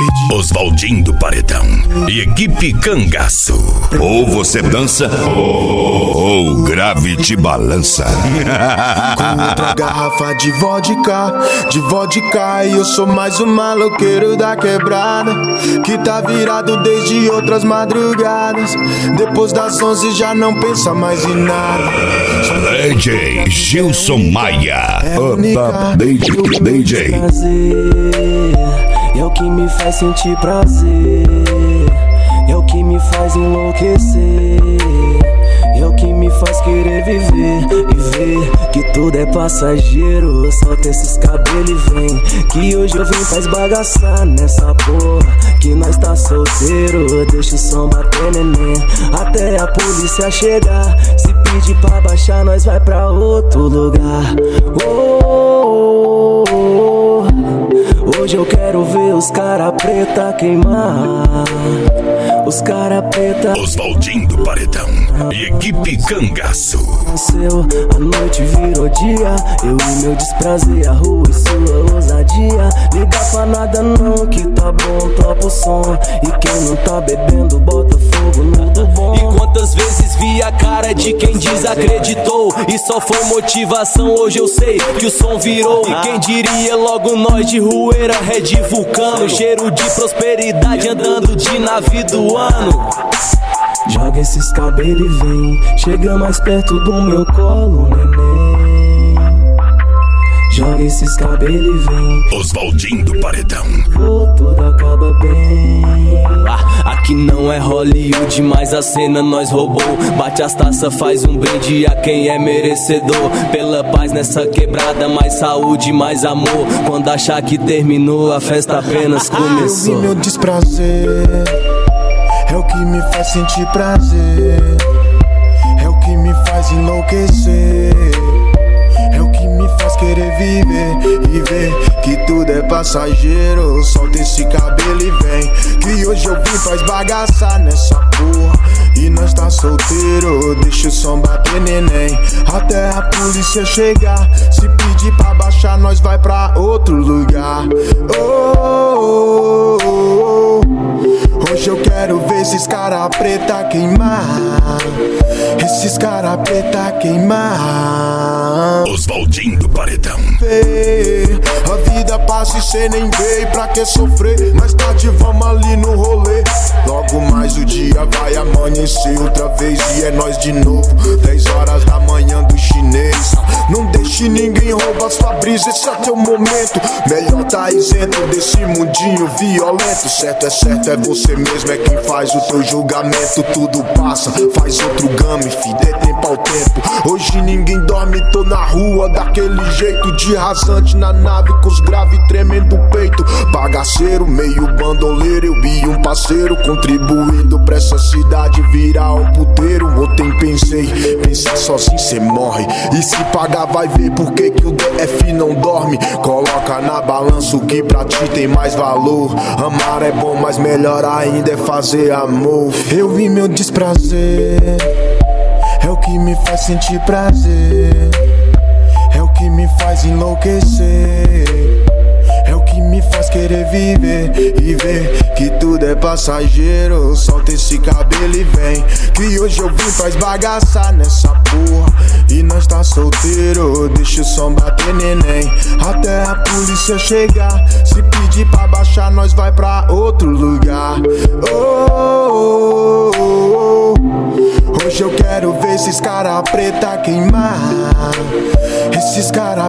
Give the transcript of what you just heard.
Oswaldinho do Paredão e equipe Cangaço. Ou você dança, ou o grave te balança. Com outra garrafa de vodka, e eu sou mais um maloqueiro da quebrada, que tá virado desde outras madrugadas. Depois das 11 já não pensa mais em nada. DJ Gilson Maia. Opa, DJ. É o que me faz sentir prazer, é o que me faz enlouquecer, é o que me faz querer viver e ver que tudo é passageiro. Solta esses cabelos e vem, que hoje eu vim pra esbagaçar nessa porra, que nós tá solteiro. Deixa o som bater, neném, até a polícia chegar. Se pedir pra baixar, nós vai pra outro lugar. Hoje eu quero ver os cara preta queimar, os cara preta. Oswaldinho do Paredão e equipe Cangaço. A noite virou dia, eu e meu desprazer, a rua e sua ousadia. Liga pra nada não, que tá bom, topa o som. E quem não tá bebendo, bota fogo no do bom. E quantas vezes vi a cara de quem desacreditou, e só foi motivação, hoje eu sei que o som virou. E quem diria logo nós de Rueira, Red Vulcano, cheiro de prosperidade andando de navio do ano. Joga esses cabelos e vem, chega mais perto do meu colo, neném. Joga esses cabelos e vem, Oswaldinho do Paredão. tudo acaba bem. Aqui não é Hollywood, mas a cena nós roubou. Bate as taças, faz um brinde a quem é merecedor. Pela paz nessa quebrada, mais saúde, mais amor. Quando achar que terminou, a festa apenas começou. Eu vi meu desprazer, é o que me faz sentir prazer, é o que me faz enlouquecer, é o que me faz querer viver e ver que tudo é passageiro. Solta esse cabelo e vem, que hoje eu vim pra esbagaçar nessa porra, e nós tá solteiro. Deixa o som bater, neném, até a polícia chegar. Se pedir pra baixar, nós vai pra outro lugar. Hoje eu quero ver esses cara preta queimar, esses cara preta queimar. Oswaldinho do Paredão. A vida passa e cê nem vê, pra que sofrer? Mais tarde vamos ali no rolê. Logo mais o dia vai amanhecer outra vez e é nós de novo. 10 horas da manhã do chinês. Não deixe ninguém roubar sua brisa, esse é teu momento. Melhor tá isento desse mundinho violento. Certo, é você mesmo, é quem faz o teu julgamento. Tudo passa, faz outro game, fi, dê tempo ao tempo. Hoje ninguém dorme, tô na rua daquele jeito, de rasante na nave com os graves tremendo o peito. Bagaceiro, meio bandoleiro, eu e um parceiro, contribuindo pra essa cidade virar um puteiro. Ontem pensar sozinho cê morre, e se pagar vai ver por que o DF não dorme. Coloca na balança o que pra ti tem mais valor. Amar é bom, mas melhor ainda é fazer amor. Eu vi meu desprazer, é o que me faz sentir prazer, é o que me faz enlouquecer, é o que me faz querer viver e ver que tudo é passageiro. Solta esse cabelo e vem, que hoje eu vim pra esbagaçar nessa porra, e nós tá solteiro. Deixa o som bater, neném, até a polícia chegar. Se pedir pra baixar, nós vai pra outro lugar. Hoje eu quero ver esses cara preta queimar, esses cara